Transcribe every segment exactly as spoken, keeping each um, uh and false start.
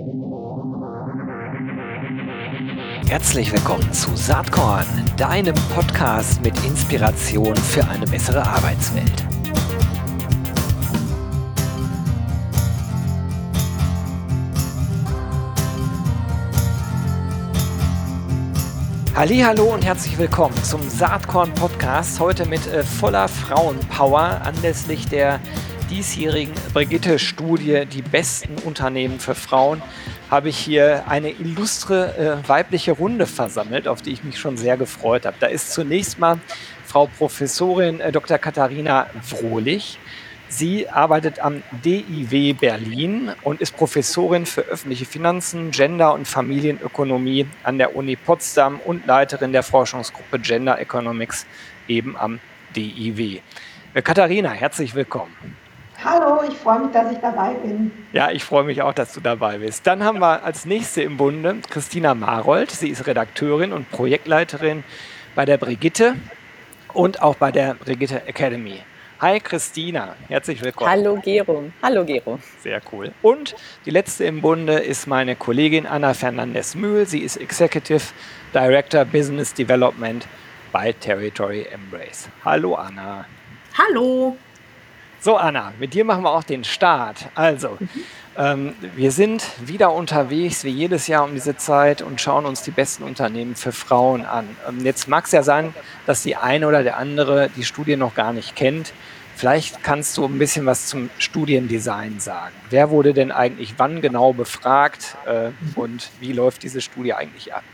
Herzlich willkommen zu Saatkorn, deinem Podcast mit Inspiration für eine bessere Arbeitswelt. Hallihallo und herzlich willkommen zum Saatkorn-Podcast, heute mit äh, voller Frauenpower anlässlich der diesjährigen Brigitte-Studie Die besten Unternehmen für Frauen habe ich hier eine illustre äh, weibliche Runde versammelt, auf die ich mich schon sehr gefreut habe. Da ist zunächst mal Frau Professorin äh, Doktor Katharina Wrohlich. Sie arbeitet am D I W Berlin und ist Professorin für öffentliche Finanzen, Gender- und Familienökonomie an der Uni Potsdam und Leiterin der Forschungsgruppe Gender Economics eben am D I W. Äh, Katharina, herzlich willkommen. Hallo, ich freue mich, dass ich dabei bin. Ja, ich freue mich auch, dass du dabei bist. Dann haben wir als nächste im Bunde Christina Marold. Sie ist Redakteurin und Projektleiterin bei der Brigitte und auch bei der Brigitte Academy. Hi Christina, herzlich willkommen. Hallo Gero. Hallo Gero. Sehr cool. Und die letzte im Bunde ist meine Kollegin Anna Fernandez-Mühl. Sie ist Executive Director Business Development bei Territory Embrace. Hallo Anna. Hallo. So Anna, mit dir machen wir auch den Start. Also, mhm. ähm, wir sind wieder unterwegs, wie jedes Jahr um diese Zeit und schauen uns die besten Unternehmen für Frauen an. Ähm, jetzt mag es ja sein, dass die eine oder der andere die Studie noch gar nicht kennt. Vielleicht kannst du ein bisschen was zum Studiendesign sagen. Wer wurde denn eigentlich wann genau befragt äh, mhm. und wie läuft diese Studie eigentlich ab?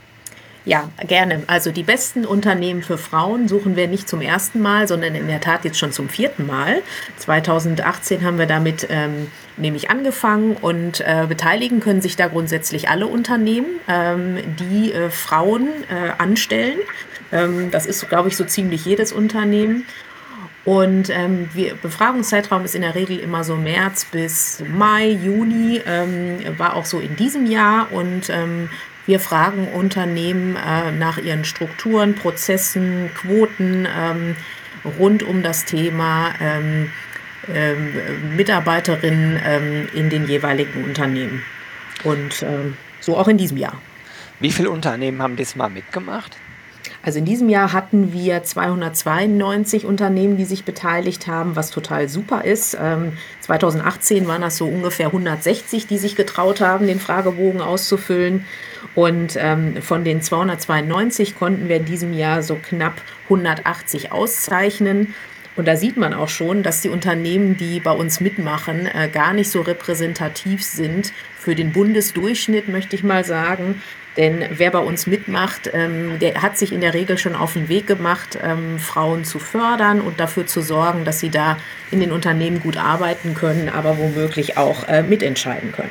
Ja, gerne. Also die besten Unternehmen für Frauen suchen wir nicht zum ersten Mal, sondern in der Tat jetzt schon zum vierten Mal. zweitausendachtzehn haben wir damit ähm, nämlich angefangen und äh, beteiligen können sich da grundsätzlich alle Unternehmen, ähm, die äh, Frauen äh, anstellen. Ähm, das ist, glaube ich, so ziemlich jedes Unternehmen. Und ähm, wir, Befragungszeitraum ist in der Regel immer so März bis Mai, Juni, ähm, war auch so in diesem Jahr und ähm, wir fragen Unternehmen äh, nach ihren Strukturen, Prozessen, Quoten ähm, rund um das Thema ähm, ähm, Mitarbeiterinnen ähm, in den jeweiligen Unternehmen. Und ähm, so auch in diesem Jahr. Wie viele Unternehmen haben diesmal mitgemacht? Also in diesem Jahr hatten wir zweihundertzweiundneunzig Unternehmen, die sich beteiligt haben, was total super ist. Ähm, zweitausendachtzehn waren das so ungefähr hundertsechzig, die sich getraut haben, den Fragebogen auszufüllen. Und ähm, von den zweihundertzweiundneunzig konnten wir in diesem Jahr so knapp hundertachtzig auszeichnen. Und da sieht man auch schon, dass die Unternehmen, die bei uns mitmachen, äh, gar nicht so repräsentativ sind für den Bundesdurchschnitt, möchte ich mal sagen. Denn wer bei uns mitmacht, ähm, der hat sich in der Regel schon auf den Weg gemacht, ähm, Frauen zu fördern und dafür zu sorgen, dass sie da in den Unternehmen gut arbeiten können, aber womöglich auch äh, mitentscheiden können.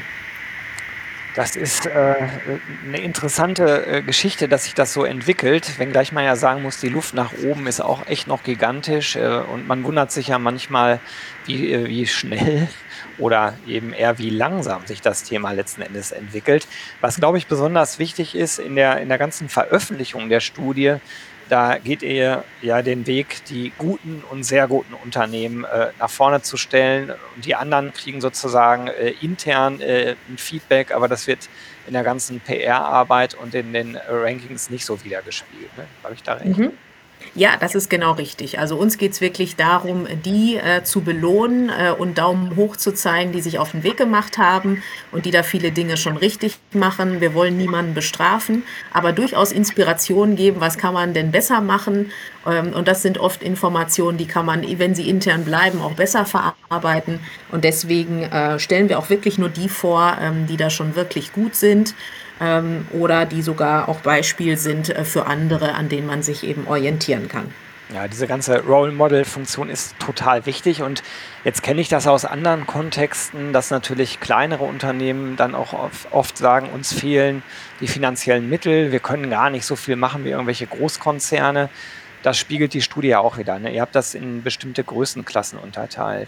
Das ist äh, eine interessante äh, Geschichte, dass sich das so entwickelt, wenngleich man ja sagen muss, die Luft nach oben ist auch echt noch gigantisch äh, und man wundert sich ja manchmal, wie, äh, wie schnell oder eben eher wie langsam sich das Thema letzten Endes entwickelt. Was, glaube ich, besonders wichtig ist in der, in der ganzen Veröffentlichung der Studie, da geht ihr ja den Weg, die guten und sehr guten Unternehmen äh, nach vorne zu stellen. Und die anderen kriegen sozusagen äh, intern äh, ein Feedback, aber das wird in der ganzen P R-Arbeit und in den äh, Rankings nicht so wiedergespielt. Ne? Habe ich da recht? Mhm. Ja, das ist genau richtig. Also uns geht es wirklich darum, die äh, zu belohnen äh, und Daumen hoch zu zeigen, die sich auf den Weg gemacht haben und die da viele Dinge schon richtig machen. Wir wollen niemanden bestrafen, aber durchaus Inspiration geben, was kann man denn besser machen. Ähm, und das sind oft Informationen, die kann man, wenn sie intern bleiben, auch besser verarbeiten. Und deswegen äh, stellen wir auch wirklich nur die vor, ähm, die da schon wirklich gut sind. Ähm, oder die sogar auch Beispiel sind äh, für andere, an denen man sich eben orientieren kann. Ja, diese ganze Role-Model-Funktion ist total wichtig und jetzt kenne ich das aus anderen Kontexten, dass natürlich kleinere Unternehmen dann auch oft sagen, uns fehlen die finanziellen Mittel, wir können gar nicht so viel machen wie irgendwelche Großkonzerne. Das spiegelt die Studie ja auch wieder, ne? Ihr habt das in bestimmte Größenklassen unterteilt.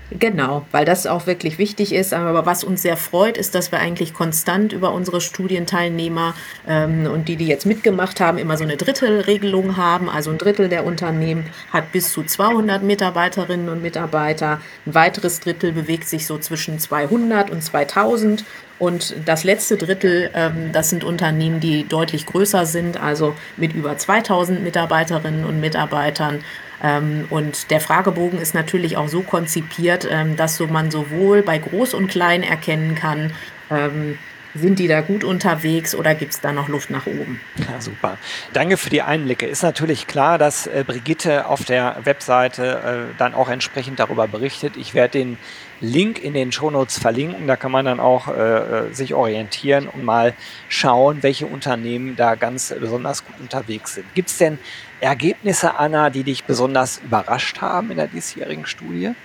Genau, weil das auch wirklich wichtig ist. Aber was uns sehr freut, ist, dass wir eigentlich konstant über unsere Studienteilnehmer ähm, und die, die jetzt mitgemacht haben, immer so eine Drittelregelung haben. Also ein Drittel der Unternehmen hat bis zu zweihundert Mitarbeiterinnen und Mitarbeiter. Ein weiteres Drittel bewegt sich so zwischen zweihundert und zweitausend. Und das letzte Drittel, ähm, das sind Unternehmen, die deutlich größer sind, also mit über zweitausend Mitarbeiterinnen und Mitarbeitern. Ähm, und der Fragebogen ist natürlich auch so konzipiert, ähm, dass so man sowohl bei Groß und Klein erkennen kann, ähm, sind die da gut unterwegs oder gibt es da noch Luft nach oben? Ja, super. Danke für die Einblicke. Ist natürlich klar, dass äh, Brigitte auf der Webseite äh, dann auch entsprechend darüber berichtet. Ich werde den Link in den Shownotes verlinken. Da kann man dann auch äh, sich orientieren und mal schauen, welche Unternehmen da ganz besonders gut unterwegs sind. Gibt es denn Ergebnisse, Anna, die dich besonders überrascht haben in der diesjährigen Studie?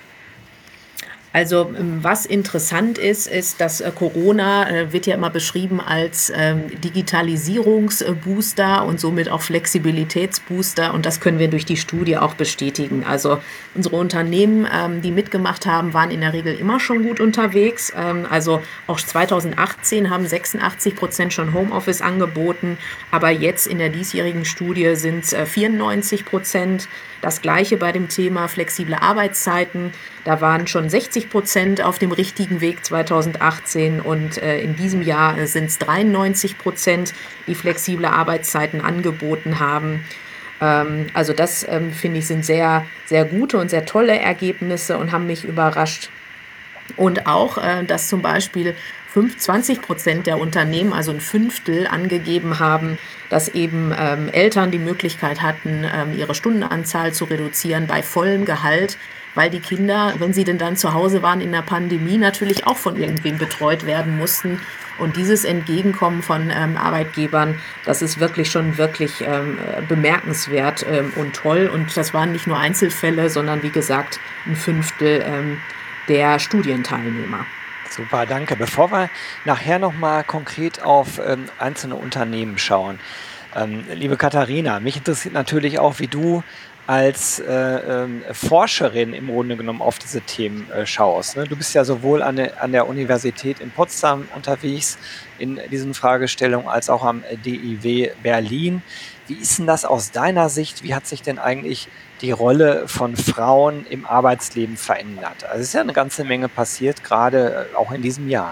Also ähm, was interessant ist, ist, dass äh, Corona äh, wird ja immer beschrieben als ähm, Digitalisierungsbooster und somit auch Flexibilitätsbooster und das können wir durch die Studie auch bestätigen. Also unsere Unternehmen, ähm, die mitgemacht haben, waren in der Regel immer schon gut unterwegs. Ähm, also auch zweitausendachtzehn haben sechsundachtzig Prozent schon Homeoffice angeboten, aber jetzt in der diesjährigen Studie sind es äh, vierundneunzig Prozent. Das gleiche bei dem Thema flexible Arbeitszeiten. Da waren schon sechzig Prozent auf dem richtigen Weg zweitausendachtzehn und äh, in diesem Jahr äh, sind es dreiundneunzig Prozent, die flexible Arbeitszeiten angeboten haben. Ähm, also das ähm, finde ich sind sehr, sehr gute und sehr tolle Ergebnisse und haben mich überrascht. Und auch, äh, dass zum Beispiel zwanzig Prozent der Unternehmen, also ein Fünftel, angegeben haben, dass eben ähm, Eltern die Möglichkeit hatten, ähm, ihre Stundenanzahl zu reduzieren bei vollem Gehalt, weil die Kinder, wenn sie denn dann zu Hause waren in der Pandemie, natürlich auch von irgendwem betreut werden mussten. Und dieses Entgegenkommen von ähm, Arbeitgebern, das ist wirklich schon wirklich ähm, bemerkenswert ähm, und toll. Und das waren nicht nur Einzelfälle, sondern wie gesagt ein Fünftel ähm, der Studienteilnehmer. Super, danke. Bevor wir nachher nochmal konkret auf ähm, einzelne Unternehmen schauen, ähm, liebe Katharina, mich interessiert natürlich auch, wie du als äh, ähm, Forscherin im Grunde genommen auf diese Themen äh, schaust. Ne? Du bist ja sowohl an, der- an der Universität in Potsdam unterwegs in diesen Fragestellungen als auch am D I W Berlin. Wie ist denn das aus deiner Sicht? Wie hat sich denn eigentlich die Rolle von Frauen im Arbeitsleben verändert? Also es ist ja eine ganze Menge passiert, gerade äh, auch in diesem Jahr.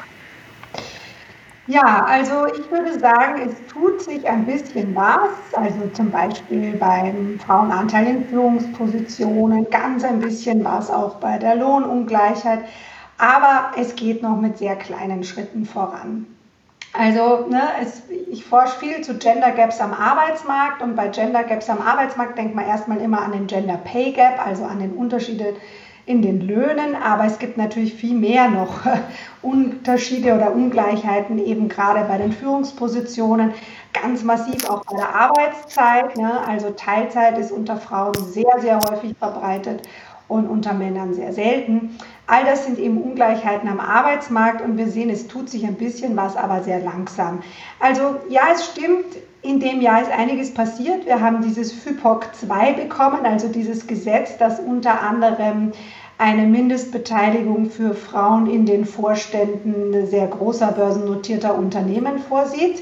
Ja, also ich würde sagen, es tut sich ein bisschen was, also zum Beispiel beim Frauenanteil in Führungspositionen, ganz ein bisschen was auch bei der Lohnungleichheit, aber es geht noch mit sehr kleinen Schritten voran. Also ne, es, ich forsche viel zu Gender Gaps am Arbeitsmarkt und bei Gender Gaps am Arbeitsmarkt denkt man erstmal immer an den Gender Pay Gap, also an den Unterschiede in den Löhnen, aber es gibt natürlich viel mehr noch Unterschiede oder Ungleichheiten eben gerade bei den Führungspositionen, ganz massiv auch bei der Arbeitszeit. Ne? Also Teilzeit ist unter Frauen sehr, sehr häufig verbreitet und unter Männern sehr selten. All das sind eben Ungleichheiten am Arbeitsmarkt und wir sehen, es tut sich ein bisschen was, aber sehr langsam. Also ja, es stimmt, in dem Jahr ist einiges passiert. Wir haben dieses F Y P O C zwei bekommen, also dieses Gesetz, das unter anderem eine Mindestbeteiligung für Frauen in den Vorständen sehr großer börsennotierter Unternehmen vorsieht.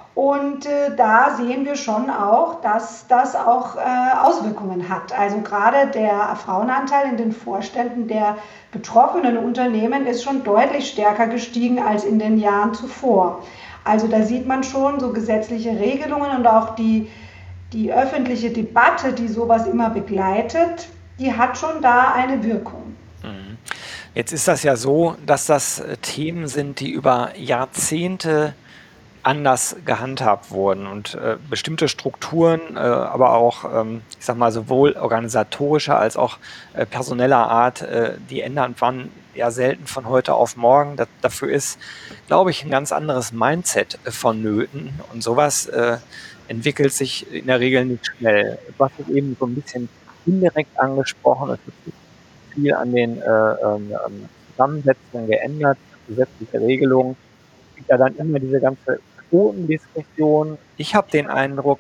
Und äh, da sehen wir schon auch, dass das auch äh, Auswirkungen hat. Also gerade der Frauenanteil in den Vorständen der betroffenen Unternehmen ist schon deutlich stärker gestiegen als in den Jahren zuvor. Also da sieht man schon so gesetzliche Regelungen und auch die, die öffentliche Debatte, die sowas immer begleitet, die hat schon da eine Wirkung. Mhm. Jetzt ist das ja so, dass das äh, Themen sind, die über Jahrzehnte anders gehandhabt wurden und äh, bestimmte Strukturen, äh, aber auch, ähm, ich sag mal, sowohl organisatorischer als auch äh, personeller Art, äh, die ändern man ja selten von heute auf morgen. Da, dafür ist, glaube ich, ein ganz anderes Mindset äh, vonnöten und sowas äh, entwickelt sich in der Regel nicht schnell. Du hast es eben so ein bisschen indirekt angesprochen, es wird viel an den äh, ähm, ähm, Zusammensetzungen geändert, gesetzliche Regelungen. Es gibt ja dann immer diese ganze Quotendiskussion. Ich habe den Eindruck,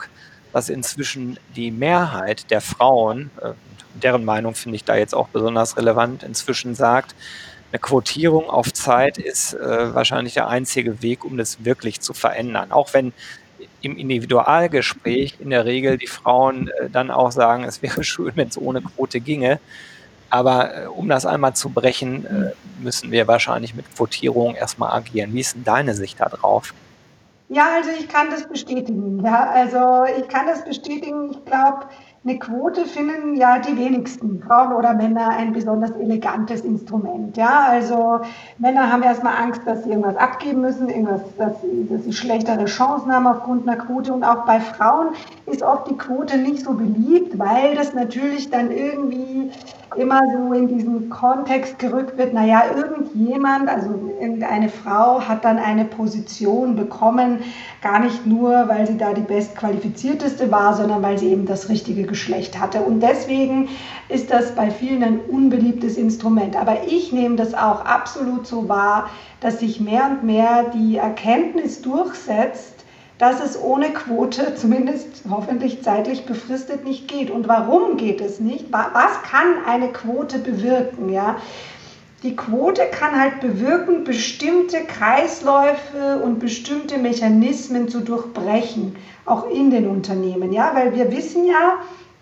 dass inzwischen die Mehrheit der Frauen, äh, deren Meinung finde ich da jetzt auch besonders relevant, inzwischen sagt, eine Quotierung auf Zeit ist äh, wahrscheinlich der einzige Weg, um das wirklich zu verändern. Auch wenn im Individualgespräch in der Regel die Frauen äh, dann auch sagen, es wäre schön, wenn es ohne Quote ginge. Aber äh, um das einmal zu brechen, äh, müssen wir wahrscheinlich mit Quotierung erstmal agieren. Wie ist denn deine Sicht da drauf? Ja, also ich kann das bestätigen. Ja, also ich kann das bestätigen. Ich glaube, eine Quote finden ja die wenigsten, Frauen oder Männer, ein besonders elegantes Instrument. Ja, also Männer haben erstmal Angst, dass sie irgendwas abgeben müssen, irgendwas, dass sie, dass sie schlechtere Chancen haben aufgrund einer Quote. Und auch bei Frauen ist oft die Quote nicht so beliebt, weil das natürlich dann irgendwie immer so in diesen Kontext gerückt wird, naja, irgendjemand, also irgendeine Frau hat dann eine Position bekommen, gar nicht nur, weil sie da die bestqualifizierteste war, sondern weil sie eben das richtige Geschlecht hatte. Und deswegen ist das bei vielen ein unbeliebtes Instrument. Aber ich nehme das auch absolut so wahr, dass sich mehr und mehr die Erkenntnis durchsetzt, dass es ohne Quote, zumindest hoffentlich zeitlich befristet, nicht geht. Und warum geht es nicht? Was kann eine Quote bewirken? Ja? Die Quote kann halt bewirken, bestimmte Kreisläufe und bestimmte Mechanismen zu durchbrechen, auch in den Unternehmen. Ja? Weil wir wissen ja,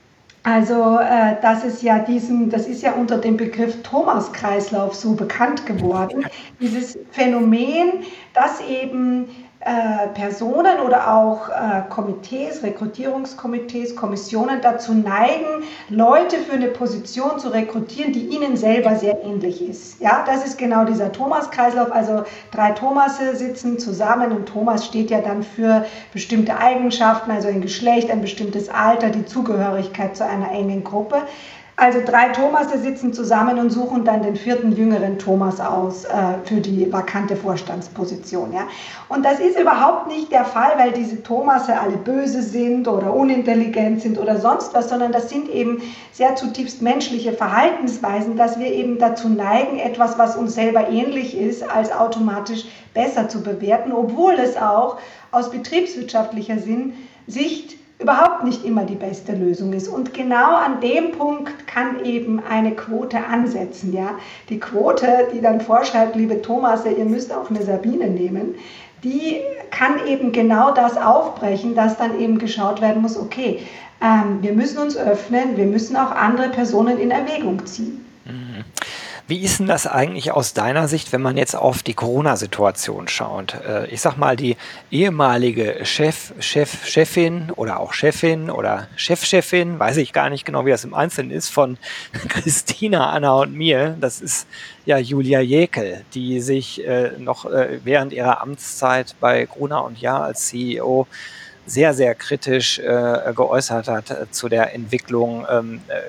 also äh, das ist ja diesen, das ist ja unter dem Begriff Thomas-Kreislauf so bekannt geworden. Dieses Phänomen, dass eben äh, Personen oder auch äh, Komitees, Rekrutierungskomitees, Kommissionen dazu neigen, Leute für eine Position zu rekrutieren, die ihnen selber sehr ähnlich ist. Ja, das ist genau dieser Thomas-Kreislauf. Also drei Thomasse sitzen zusammen und Thomas steht ja dann für bestimmte Eigenschaften, also ein Geschlecht, ein bestimmtes Alter, die Zugehörigkeit zu einer engen Gruppe. Also drei Thomasse sitzen zusammen und suchen dann den vierten jüngeren Thomas aus äh, für die vakante Vorstandsposition. Ja? Und das ist überhaupt nicht der Fall, weil diese Thomasse alle böse sind oder unintelligent sind oder sonst was, sondern das sind eben sehr zutiefst menschliche Verhaltensweisen, dass wir eben dazu neigen, etwas, was uns selber ähnlich ist, als automatisch besser zu bewerten, obwohl es auch aus betriebswirtschaftlicher Sinn, Sicht überhaupt nicht immer die beste Lösung ist. Und genau an dem Punkt kann eben eine Quote ansetzen. Ja? Die Quote, die dann vorschreibt, liebe Thomasse, ihr müsst auch eine Sabine nehmen, die kann eben genau das aufbrechen, dass dann eben geschaut werden muss, okay, ähm, wir müssen uns öffnen, wir müssen auch andere Personen in Erwägung ziehen. Mhm. Wie ist denn das eigentlich aus deiner Sicht, wenn man jetzt auf die Corona-Situation schaut? Ich sag mal, die ehemalige Chef, Chef, Chefin oder auch Chefin oder Chefchefin, weiß ich gar nicht genau, wie das im Einzelnen ist, von Christina, Anna und mir, das ist ja Julia Jäkel, die sich äh, noch äh, während ihrer Amtszeit bei Gruner und Jahr als C E O sehr, sehr kritisch äh, geäußert hat äh, zu der Entwicklung ähm, äh,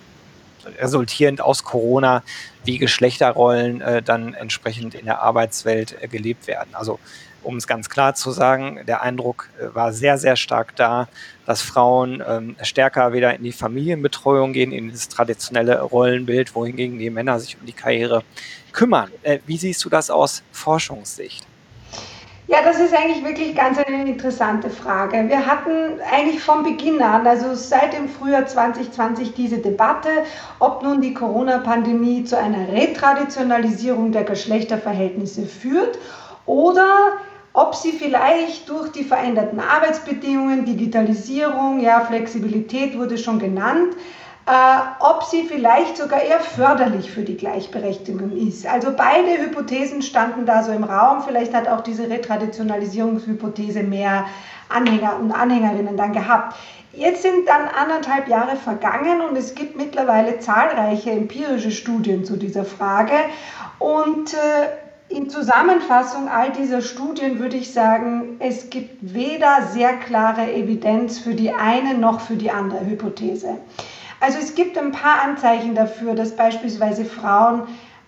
resultierend aus Corona, wie Geschlechterrollen äh, dann entsprechend in der Arbeitswelt äh, gelebt werden. Also um es ganz klar zu sagen, der Eindruck äh, war sehr, sehr stark da, dass Frauen ähm, stärker wieder in die Familienbetreuung gehen, in das traditionelle Rollenbild, wohingegen die Männer sich um die Karriere kümmern. Äh, wie siehst du das aus Forschungssicht? Ja, das ist eigentlich wirklich ganz eine interessante Frage. Wir hatten eigentlich von Beginn an, also seit dem Frühjahr zwanzig zwanzig, diese Debatte, ob nun die Corona-Pandemie zu einer Retraditionalisierung der Geschlechterverhältnisse führt oder ob sie vielleicht durch die veränderten Arbeitsbedingungen, Digitalisierung, ja, Flexibilität wurde schon genannt, Äh, ob sie vielleicht sogar eher förderlich für die Gleichberechtigung ist. Also beide Hypothesen standen da so im Raum. Vielleicht hat auch diese Retraditionalisierungshypothese mehr Anhänger und Anhängerinnen dann gehabt. Jetzt sind dann anderthalb Jahre vergangen und es gibt mittlerweile zahlreiche empirische Studien zu dieser Frage. Und äh, in Zusammenfassung all dieser Studien würde ich sagen, es gibt weder sehr klare Evidenz für die eine noch für die andere Hypothese. Also es gibt ein paar Anzeichen dafür, dass beispielsweise Frauen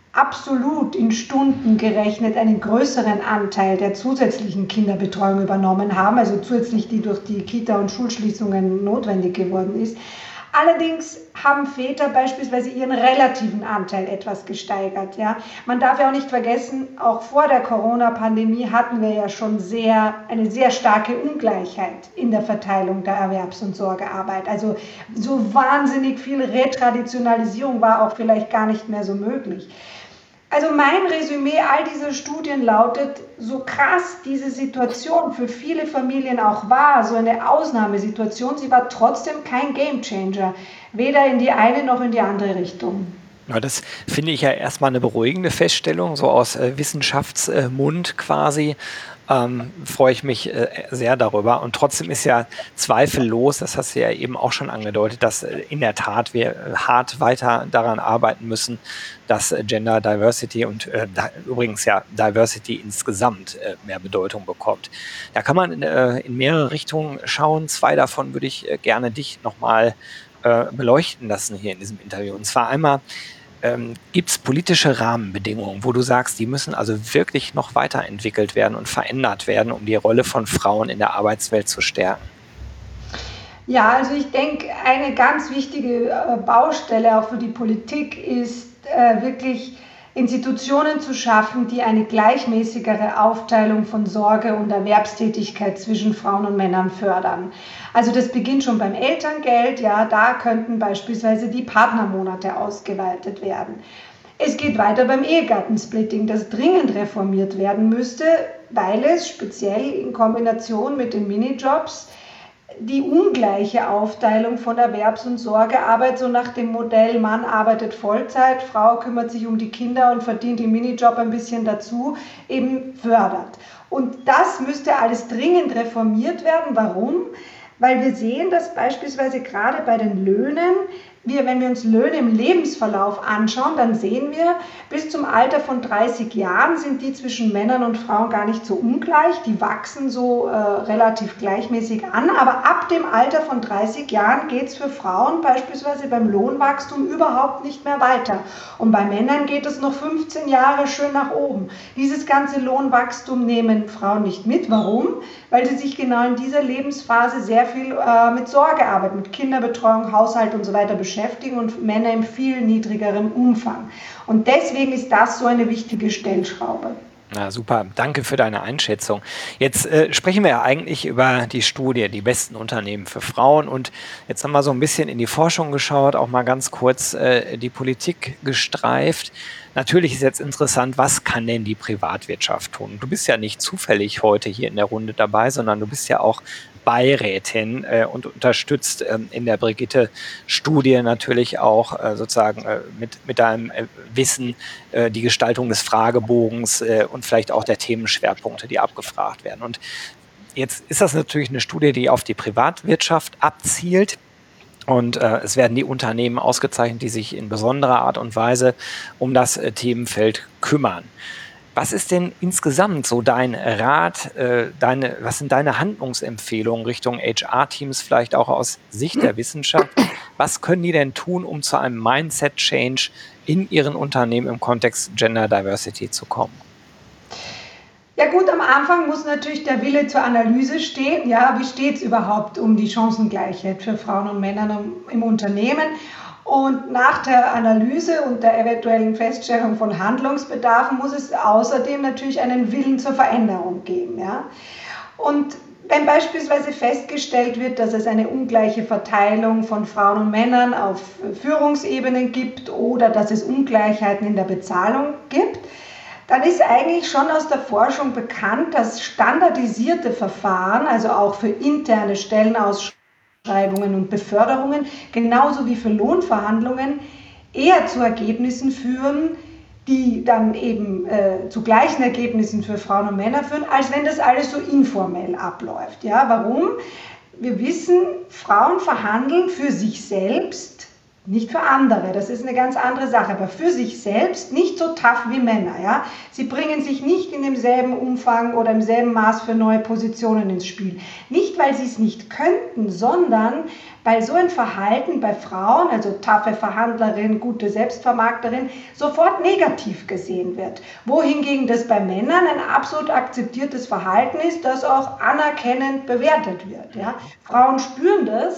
absolut in Stunden gerechnet einen größeren Anteil der zusätzlichen Kinderbetreuung übernommen haben, also zusätzlich die durch die Kita- und Schulschließungen notwendig geworden ist. Allerdings haben Väter beispielsweise ihren relativen Anteil etwas gesteigert. Ja? Man darf ja auch nicht vergessen, auch vor der Corona-Pandemie hatten wir ja schon sehr, eine sehr starke Ungleichheit in der Verteilung der Erwerbs- und Sorgearbeit. Also so wahnsinnig viel Retraditionalisierung war auch vielleicht gar nicht mehr so möglich. Also mein Resümee all dieser Studien lautet, so krass diese Situation für viele Familien auch war, so eine Ausnahmesituation, sie war trotzdem kein Gamechanger, weder in die eine noch in die andere Richtung. Ja, das finde ich ja erstmal eine beruhigende Feststellung, so aus äh, Wissenschaftsmund quasi. Ähm, freue ich mich äh, sehr darüber. Und trotzdem ist ja zweifellos, das hast du ja eben auch schon angedeutet, dass äh, in der Tat wir äh, hart weiter daran arbeiten müssen, dass äh, Gender Diversity und äh, da, übrigens ja Diversity insgesamt äh, mehr Bedeutung bekommt. Da kann man äh, in mehrere Richtungen schauen. Zwei davon würde ich äh, gerne dich nochmal äh, beleuchten lassen hier in diesem Interview. Und zwar einmal, Ähm, gibt es politische Rahmenbedingungen, wo du sagst, die müssen also wirklich noch weiterentwickelt werden und verändert werden, um die Rolle von Frauen in der Arbeitswelt zu stärken? Ja, also ich denke, eine ganz wichtige äh, Baustelle auch für die Politik ist äh, wirklich Institutionen zu schaffen, die eine gleichmäßigere Aufteilung von Sorge und Erwerbstätigkeit zwischen Frauen und Männern fördern. Also das beginnt schon beim Elterngeld, ja, da könnten beispielsweise die Partnermonate ausgeweitet werden. Es geht weiter beim Ehegattensplitting, das dringend reformiert werden müsste, weil es speziell in Kombination mit den Minijobs die ungleiche Aufteilung von Erwerbs- und Sorgearbeit, so nach dem Modell, Mann arbeitet Vollzeit, Frau kümmert sich um die Kinder und verdient im Minijob ein bisschen dazu, eben fördert. Und das müsste alles dringend reformiert werden. Warum? Weil wir sehen, dass beispielsweise gerade bei den Löhnen, wir, wenn wir uns Löhne im Lebensverlauf anschauen, dann sehen wir, bis zum Alter von dreißig Jahren sind die zwischen Männern und Frauen gar nicht so ungleich. Die wachsen so äh, relativ gleichmäßig an. Aber ab dem Alter von dreißig Jahren geht es für Frauen beispielsweise beim Lohnwachstum überhaupt nicht mehr weiter. Und bei Männern geht es noch fünfzehn Jahre schön nach oben. Dieses ganze Lohnwachstum nehmen Frauen nicht mit. Warum? Weil sie sich genau in dieser Lebensphase sehr viel äh, mit Sorgearbeit, mit Kinderbetreuung, Haushalt und so weiter beschäftigen und Männer in viel niedrigerem Umfang. Und deswegen ist das so eine wichtige Stellschraube. Na super, danke für deine Einschätzung. Jetzt äh, sprechen wir ja eigentlich über die Studie, die besten Unternehmen für Frauen. Und jetzt haben wir so ein bisschen in die Forschung geschaut, auch mal ganz kurz äh, die Politik gestreift. Natürlich ist jetzt interessant, was kann denn die Privatwirtschaft tun? Du bist ja nicht zufällig heute hier in der Runde dabei, sondern du bist ja auch Beirätin äh, und unterstützt ähm, in der Brigitte-Studie natürlich auch äh, sozusagen äh, mit, mit deinem äh, Wissen äh, die Gestaltung des Fragebogens äh, und vielleicht auch der Themenschwerpunkte, die abgefragt werden. Und jetzt ist das natürlich eine Studie, die auf die Privatwirtschaft abzielt. Und äh, es werden die Unternehmen ausgezeichnet, die sich in besonderer Art und Weise um das äh, Themenfeld kümmern. Was ist denn insgesamt so dein Rat, äh, deine, was sind deine Handlungsempfehlungen Richtung H R-Teams, vielleicht auch aus Sicht der Wissenschaft? Was können die denn tun, um zu einem Mindset-Change in ihren Unternehmen im Kontext Gender Diversity zu kommen? Ja gut, am Anfang muss natürlich der Wille zur Analyse stehen. Ja, wie steht es überhaupt um die Chancengleichheit für Frauen und Männer im Unternehmen? Und nach der Analyse und der eventuellen Feststellung von Handlungsbedarfen muss es außerdem natürlich einen Willen zur Veränderung geben. Ja? Und wenn beispielsweise festgestellt wird, dass es eine ungleiche Verteilung von Frauen und Männern auf Führungsebenen gibt oder dass es Ungleichheiten in der Bezahlung gibt, dann ist eigentlich schon aus der Forschung bekannt, dass standardisierte Verfahren, also auch für interne Stellenausschreibungen und Beförderungen, genauso wie für Lohnverhandlungen, eher zu Ergebnissen führen, die dann eben äh, zu gleichen Ergebnissen für Frauen und Männer führen, als wenn das alles so informell abläuft. Ja, warum? Wir wissen, Frauen verhandeln für sich selbst, nicht für andere, das ist eine ganz andere Sache, aber für sich selbst nicht so tough wie Männer. Ja? Sie bringen sich nicht in demselben Umfang oder im selben Maß für neue Positionen ins Spiel. Nicht, weil sie es nicht könnten, sondern weil so ein Verhalten bei Frauen, also taffe Verhandlerin, gute Selbstvermarkterin, sofort negativ gesehen wird. Wohingegen das bei Männern ein absolut akzeptiertes Verhalten ist, das auch anerkennend bewertet wird. Ja? Frauen spüren das.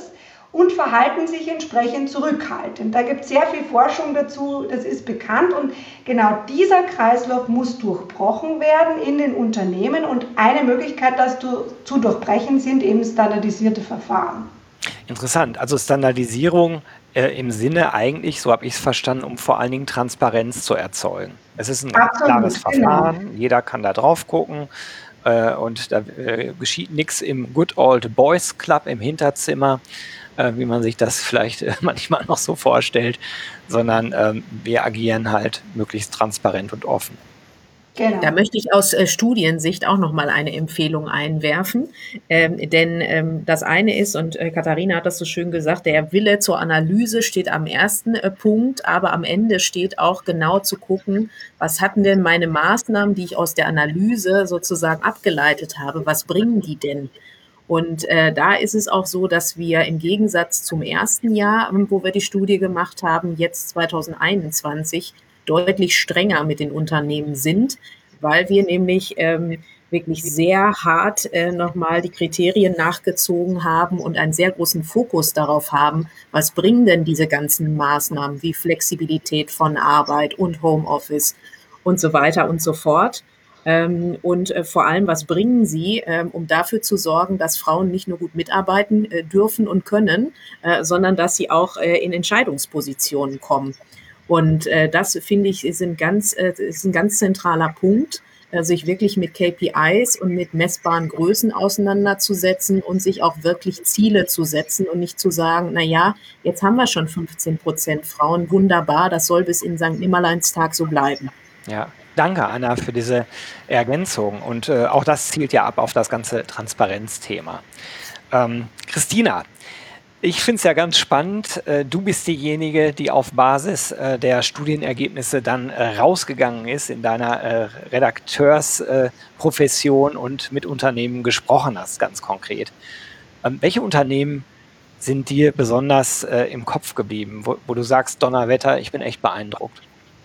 und verhalten sich entsprechend zurückhaltend. Da gibt es sehr viel Forschung dazu, das ist bekannt und genau dieser Kreislauf muss durchbrochen werden in den Unternehmen und eine Möglichkeit, das zu durchbrechen, sind eben standardisierte Verfahren. Interessant, also Standardisierung äh, im Sinne eigentlich, so habe ich es verstanden, um vor allen Dingen Transparenz zu erzeugen. Es ist ein ganz Absolut, klares Verfahren, genau. jeder kann da drauf gucken. Äh, und da äh, geschieht nichts im Good Old Boys Club im Hinterzimmer, äh, wie man sich das vielleicht äh, manchmal noch so vorstellt, sondern ähm, wir agieren halt möglichst transparent und offen. Genau. Da möchte ich aus äh, Studiensicht auch noch mal eine Empfehlung einwerfen, ähm, denn ähm, das eine ist, und äh, Katharina hat das so schön gesagt, der Wille zur Analyse steht am ersten äh, Punkt, aber am Ende steht auch genau zu gucken, was hatten denn meine Maßnahmen, die ich aus der Analyse sozusagen abgeleitet habe, was bringen die denn? Und äh, da ist es auch so, dass wir im Gegensatz zum ersten Jahr, wo wir die Studie gemacht haben, jetzt zwanzig einundzwanzig deutlich strenger mit den Unternehmen sind, weil wir nämlich ähm, wirklich sehr hart äh, nochmal die Kriterien nachgezogen haben und einen sehr großen Fokus darauf haben, was bringen denn diese ganzen Maßnahmen wie Flexibilität von Arbeit und Homeoffice und so weiter und so fort. Ähm, und äh, vor allem, was bringen sie, ähm, um dafür zu sorgen, dass Frauen nicht nur gut mitarbeiten äh, dürfen und können, äh, sondern dass sie auch äh, in Entscheidungspositionen kommen. Und äh, das, finde ich, ist ein ganz, äh, ist ein ganz zentraler Punkt, äh, sich wirklich mit K P Is und mit messbaren Größen auseinanderzusetzen und sich auch wirklich Ziele zu setzen und nicht zu sagen, na ja, jetzt haben wir schon fünfzehn Prozent Frauen, wunderbar, das soll bis in Sankt Nimmerleinstag so bleiben. Ja, danke Anna für diese Ergänzung und äh, auch das zielt ja ab auf das ganze Transparenzthema. Ähm, Christina, ich finde es ja ganz spannend. Äh, du bist diejenige, die auf Basis äh, der Studienergebnisse dann äh, rausgegangen ist in deiner äh, Redakteursprofession äh, und mit Unternehmen gesprochen hast, ganz konkret. Ähm, welche Unternehmen sind dir besonders äh, im Kopf geblieben, wo, wo du sagst, Donnerwetter, ich bin echt beeindruckt?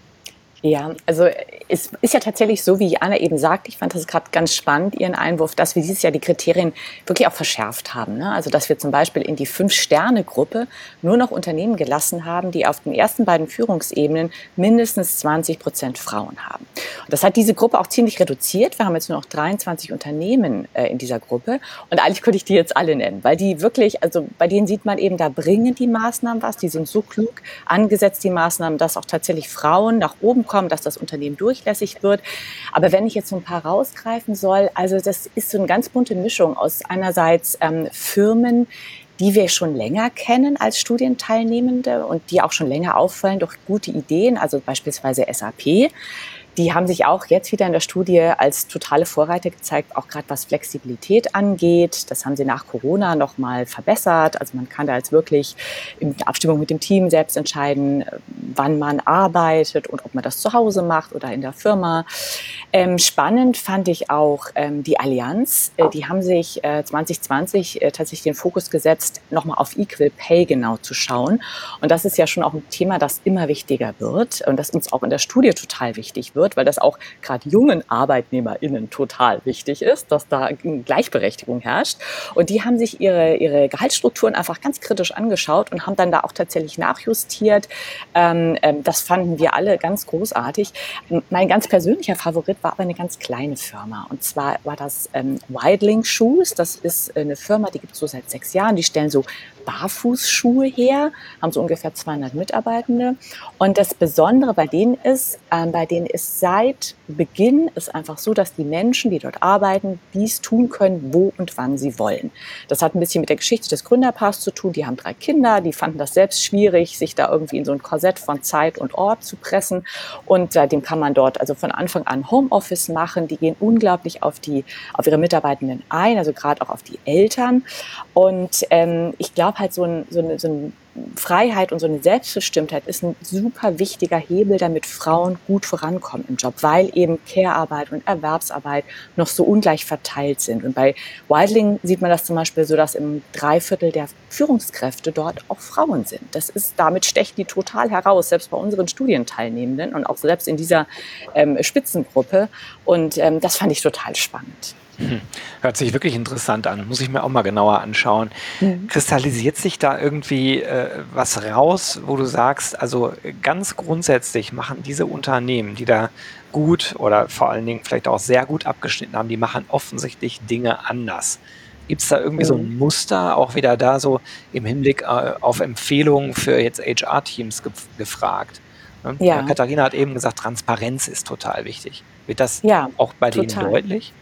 Ja, also es ist ja tatsächlich so, wie Anna eben sagt, ich fand das gerade ganz spannend, Ihren Einwurf, dass wir dieses Jahr die Kriterien wirklich auch verschärft haben. Ne? Also dass wir zum Beispiel in die Fünf-Sterne-Gruppe nur noch Unternehmen gelassen haben, die auf den ersten beiden Führungsebenen mindestens zwanzig Prozent Frauen haben. Und das hat diese Gruppe auch ziemlich reduziert. Wir haben jetzt nur noch dreiundzwanzig Unternehmen äh, in dieser Gruppe. Und eigentlich könnte ich die jetzt alle nennen, weil die wirklich, also bei denen sieht man eben, da bringen die Maßnahmen was. Die sind so klug angesetzt, die Maßnahmen, dass auch tatsächlich Frauen nach oben kommen, dass das Unternehmen durchlässig wird. Aber wenn ich jetzt so ein paar rausgreifen soll, also das ist so eine ganz bunte Mischung aus einerseits ähm, Firmen, die wir schon länger kennen als Studienteilnehmende und die auch schon länger auffallen durch gute Ideen, also beispielsweise S A P. Die haben sich auch jetzt wieder in der Studie als totale Vorreiter gezeigt, auch gerade was Flexibilität angeht. Das haben sie nach Corona nochmal verbessert. Also man kann da jetzt wirklich in Abstimmung mit dem Team selbst entscheiden, wann man arbeitet und ob man das zu Hause macht oder in der Firma. Ähm, spannend fand ich auch ähm, die Allianz. Äh, die haben sich äh, zwanzig zwanzig äh, tatsächlich den Fokus gesetzt, nochmal auf Equal Pay genau zu schauen. Und das ist ja schon auch ein Thema, das immer wichtiger wird und das uns auch in der Studie total wichtig wird, weil das auch gerade jungen ArbeitnehmerInnen total wichtig ist, dass da Gleichberechtigung herrscht. Und die haben sich ihre, ihre Gehaltsstrukturen einfach ganz kritisch angeschaut und haben dann da auch tatsächlich nachjustiert. Ähm, ähm, das fanden wir alle ganz großartig. Mein ganz persönlicher Favorit war aber eine ganz kleine Firma. Und zwar war das ähm, Wildling Shoes. Das ist eine Firma, die gibt es so seit sechs Jahren. Die stellen so Barfußschuhe her, haben so ungefähr zweihundert Mitarbeitende. Und das Besondere bei denen ist, ähm, bei denen ist seit Beginn ist einfach so, dass die Menschen, die dort arbeiten, dies tun können, wo und wann sie wollen. Das hat ein bisschen mit der Geschichte des Gründerpaars zu tun. Die haben drei Kinder, die fanden das selbst schwierig, sich da irgendwie in so ein Korsett von Zeit und Ort zu pressen. Und seitdem kann man dort also von Anfang an Homeoffice machen. Die gehen unglaublich auf die, auf ihre Mitarbeitenden ein, also gerade auch auf die Eltern. Und ähm, ich glaube halt so ein, so eine, so ein Freiheit und so eine Selbstbestimmtheit ist ein super wichtiger Hebel, damit Frauen gut vorankommen im Job, weil eben Care-Arbeit und Erwerbsarbeit noch so ungleich verteilt sind. Und bei Wildling sieht man das zum Beispiel so, dass im Dreiviertel der Führungskräfte dort auch Frauen sind. Das ist, damit stechen die total heraus, selbst bei unseren Studienteilnehmenden und auch selbst in dieser ähm, Spitzengruppe. Und ähm, das fand ich total spannend. Hm. Hört sich wirklich interessant an. Muss ich mir auch mal genauer anschauen. Mhm. Kristallisiert sich da irgendwie äh, was raus, wo du sagst, also ganz grundsätzlich machen diese Unternehmen, die da gut oder vor allen Dingen vielleicht auch sehr gut abgeschnitten haben, die machen offensichtlich Dinge anders. Gibt es da irgendwie so Mhm. ein Muster, auch wieder da so im Hinblick äh, auf Empfehlungen für jetzt H R-Teams gef gefragt? Ne? Äh, Ja, Katharina hat eben gesagt, Transparenz ist total wichtig. Wird das ja, auch bei denen total. deutlich?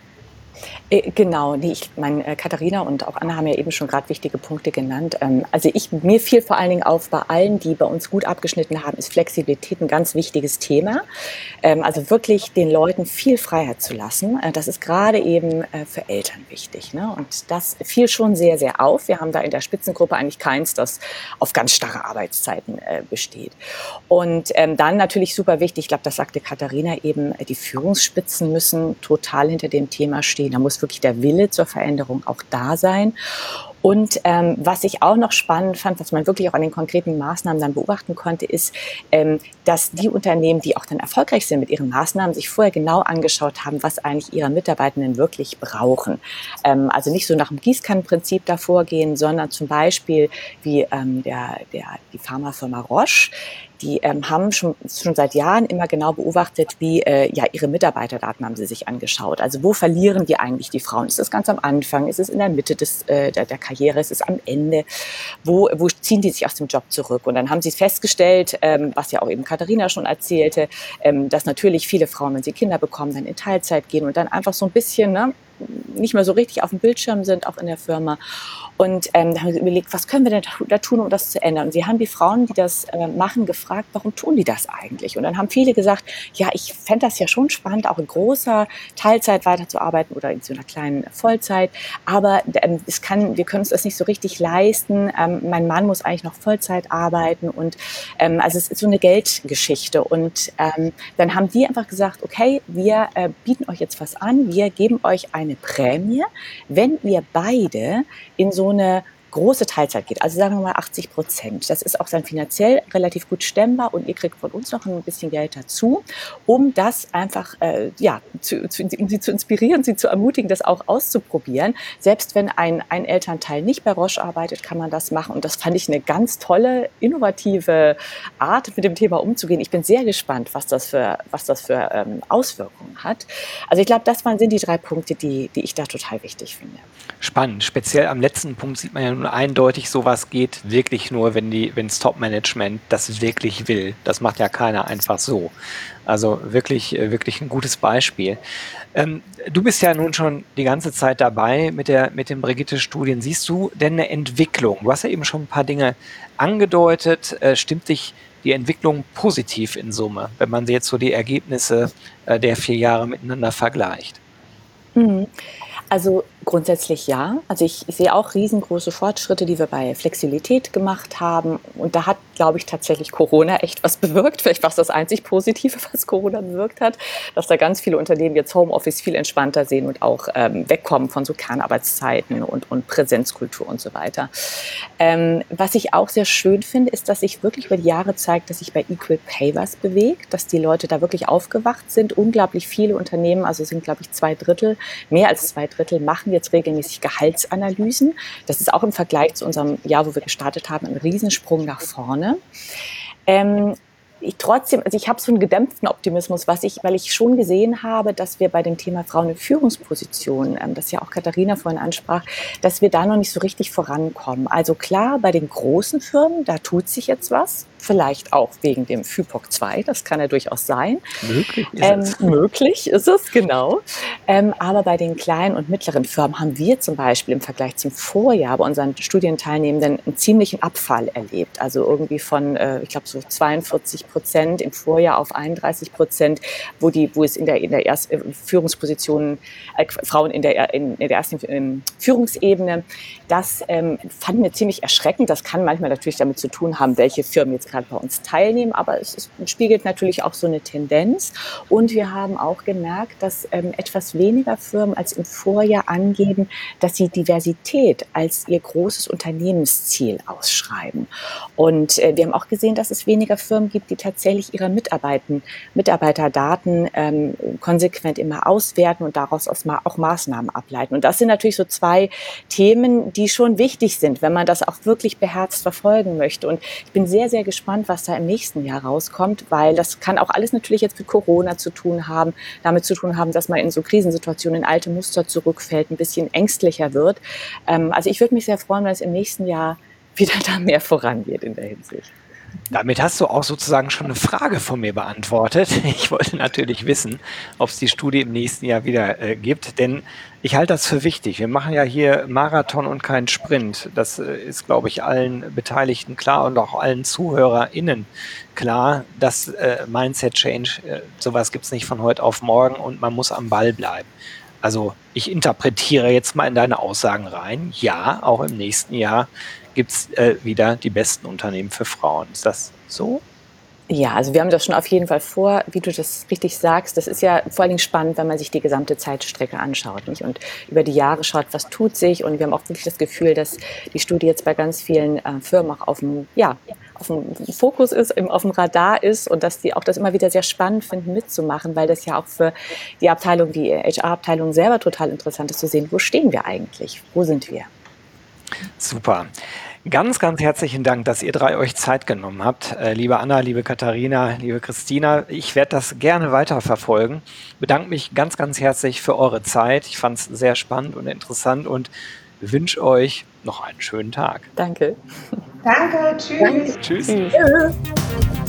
Äh, Genau, nee, ich meine, äh, Katharina und auch Anna haben ja eben schon gerade wichtige Punkte genannt. Ähm, also ich, mir fiel vor allen Dingen auf, bei allen, die bei uns gut abgeschnitten haben, ist Flexibilität ein ganz wichtiges Thema. Ähm, also wirklich den Leuten viel Freiheit zu lassen. Äh, das ist gerade eben äh, für Eltern wichtig. Ne? Und das fiel schon sehr, sehr auf. Wir haben da in der Spitzengruppe eigentlich keins, das auf ganz starre Arbeitszeiten äh, besteht. Und ähm, dann natürlich super wichtig, ich glaube, das sagte Katharina eben, äh, die Führungsspitzen müssen total hinter dem Thema stehen. Da muss wirklich der Wille zur Veränderung auch da sein. Und ähm, was ich auch noch spannend fand, was man wirklich auch an den konkreten Maßnahmen dann beobachten konnte, ist, ähm, dass die Unternehmen, die auch dann erfolgreich sind mit ihren Maßnahmen, sich vorher genau angeschaut haben, was eigentlich ihre Mitarbeitenden wirklich brauchen. Ähm, also nicht so nach dem Gießkannenprinzip da vorgehen, sondern zum Beispiel wie ähm, der, der, die Pharmafirma Roche, die ähm, haben schon, schon seit Jahren immer genau beobachtet, wie äh, ja ihre Mitarbeiterdaten haben sie sich angeschaut. Also wo verlieren die eigentlich die Frauen? Ist es ganz am Anfang? Ist es in der Mitte des, äh, der, der Karriere? Ist es am Ende? Wo, wo ziehen die sich aus dem Job zurück? Und dann haben sie festgestellt, ähm, was ja auch eben Katharina schon erzählte, ähm, dass natürlich viele Frauen, wenn sie Kinder bekommen, dann in Teilzeit gehen und dann einfach so ein bisschen, ne, nicht mehr so richtig auf dem Bildschirm sind, auch in der Firma. Und ähm, da haben wir überlegt, was können wir denn da tun, um das zu ändern? Und wir haben die Frauen, die das äh, machen, gefragt, warum tun die das eigentlich? Und dann haben viele gesagt, ja, ich fände das ja schon spannend, auch in großer Teilzeit weiterzuarbeiten oder in so einer kleinen Vollzeit. Aber ähm, es kann, wir können uns das nicht so richtig leisten. Ähm, mein Mann muss eigentlich noch Vollzeit arbeiten. Und ähm, also es ist so eine Geldgeschichte. Und ähm, dann haben die einfach gesagt, okay, wir äh, bieten euch jetzt was an. Wir geben euch eine Prämie, wenn ihr beide in so eine große Teilzeit geht, also sagen wir mal achtzig Prozent. Das ist auch dann finanziell relativ gut stemmbar und ihr kriegt von uns noch ein bisschen Geld dazu, um das einfach, äh, ja, zu, zu, um sie zu inspirieren, sie zu ermutigen, das auch auszuprobieren. Selbst wenn ein, ein Elternteil nicht bei Roche arbeitet, kann man das machen und das fand ich eine ganz tolle, innovative Art, mit dem Thema umzugehen. Ich bin sehr gespannt, was das für, was das für ähm, Auswirkungen hat. Also ich glaube, das waren, sind die drei Punkte, die, die ich da total wichtig finde. Spannend. Speziell am letzten Punkt sieht man ja nun eindeutig, sowas geht wirklich nur, wenn die, wenn das Top-Management das wirklich will. Das macht ja keiner einfach so. Also wirklich, äh, wirklich ein gutes Beispiel. Ähm, du bist ja nun schon die ganze Zeit dabei mit der, mit den Brigitte-Studien. Siehst du denn eine Entwicklung? Du hast ja eben schon ein paar Dinge angedeutet. Äh, stimmt dich die Entwicklung positiv in Summe, wenn man jetzt so die Ergebnisse äh, der vier Jahre miteinander vergleicht? Mhm. Also grundsätzlich ja. Also ich, ich sehe auch riesengroße Fortschritte, die wir bei Flexibilität gemacht haben. Und da hat, glaube ich, tatsächlich Corona echt was bewirkt. Vielleicht war es das einzig Positive, was Corona bewirkt hat, dass da ganz viele Unternehmen jetzt Homeoffice viel entspannter sehen und auch ähm, wegkommen von so Kernarbeitszeiten und, und Präsenzkultur und so weiter. Ähm, was ich auch sehr schön finde, ist, dass sich wirklich über die Jahre zeigt, dass sich bei Equal Pay was bewegt, dass die Leute da wirklich aufgewacht sind. Unglaublich viele Unternehmen, also sind, glaube ich, zwei Drittel, mehr als zwei Drittel, machen jetzt regelmäßig Gehaltsanalysen. Das ist auch im Vergleich zu unserem Jahr, wo wir gestartet haben, ein Riesensprung nach vorne. Ähm, ich trotzdem, also ich habe so einen gedämpften Optimismus, was ich, weil ich schon gesehen habe, dass wir bei dem Thema Frauen in Führungspositionen, ähm, das ja auch Katharina vorhin ansprach, dass wir da noch nicht so richtig vorankommen. Also klar, bei den großen Firmen, da tut sich jetzt was. Vielleicht auch wegen dem F I P O C zwei, das kann ja durchaus sein. Möglich ist Ähm, es. möglich ist es, genau. Ähm, aber bei den kleinen und mittleren Firmen haben wir zum Beispiel im Vergleich zum Vorjahr bei unseren Studienteilnehmenden einen ziemlichen Abfall erlebt. Also irgendwie von, äh, ich glaube, so zweiundvierzig Prozent im Vorjahr auf einunddreißig Prozent, wo, die, wo es in der, in der ersten Führungsposition, äh, Frauen in der, in, in der ersten ähm, Führungsebene, das ähm, fanden wir ziemlich erschreckend. Das kann manchmal natürlich damit zu tun haben, welche Firmen jetzt gerade bei uns teilnehmen, aber es, ist, spiegelt natürlich auch so eine Tendenz. Und wir haben auch gemerkt, dass ähm, etwas weniger Firmen als im Vorjahr angeben, dass sie Diversität als ihr großes Unternehmensziel ausschreiben. Und äh, wir haben auch gesehen, dass es weniger Firmen gibt, die tatsächlich ihre Mitarbeiten, Mitarbeiterdaten ähm, konsequent immer auswerten und daraus auch Maßnahmen ableiten. Und das sind natürlich so zwei Themen, die schon wichtig sind, wenn man das auch wirklich beherzt verfolgen möchte. Und ich bin sehr, sehr gespannt, was da im nächsten Jahr rauskommt, weil das kann auch alles natürlich jetzt mit Corona zu tun haben, damit zu tun haben, dass man in so Krisensituationen in alte Muster zurückfällt, ein bisschen ängstlicher wird. Ähm, also ich würde mich sehr freuen, wenn es im nächsten Jahr wieder da mehr vorangeht in der Hinsicht. Damit hast du auch sozusagen schon eine Frage von mir beantwortet. Ich wollte natürlich wissen, ob es die Studie im nächsten Jahr wieder äh, gibt, denn ich halte das für wichtig. Wir machen ja hier Marathon und keinen Sprint. Das äh, ist, glaube ich, allen Beteiligten klar und auch allen ZuhörerInnen klar, dass äh, Mindset Change, äh, sowas gibt es nicht von heute auf morgen und man muss am Ball bleiben. Also ich interpretiere jetzt mal in deine Aussagen rein. Ja, auch im nächsten Jahr gibt es äh, wieder die besten Unternehmen für Frauen. Ist das so? Ja, also wir haben das schon auf jeden Fall vor, wie du das richtig sagst. Das ist ja vor allen Dingen spannend, wenn man sich die gesamte Zeitstrecke anschaut, nicht? Und über die Jahre schaut, was tut sich. Und wir haben auch wirklich das Gefühl, dass die Studie jetzt bei ganz vielen äh, Firmen auch auf dem, ja, auf dem Fokus ist, im, auf dem Radar ist und dass die auch das immer wieder sehr spannend finden, mitzumachen, weil das ja auch für die Abteilung, die H R-Abteilung selber total interessant ist zu sehen, wo stehen wir eigentlich, wo sind wir? Super. Ganz, ganz herzlichen Dank, dass ihr drei euch Zeit genommen habt. Äh, liebe Anna, liebe Katharina, liebe Christina, ich werde das gerne weiterverfolgen. Bedanke mich ganz, ganz herzlich für eure Zeit. Ich fand es sehr spannend und interessant und wünsche euch noch einen schönen Tag. Danke. Danke, tschüss. Tschüss. Tschüss.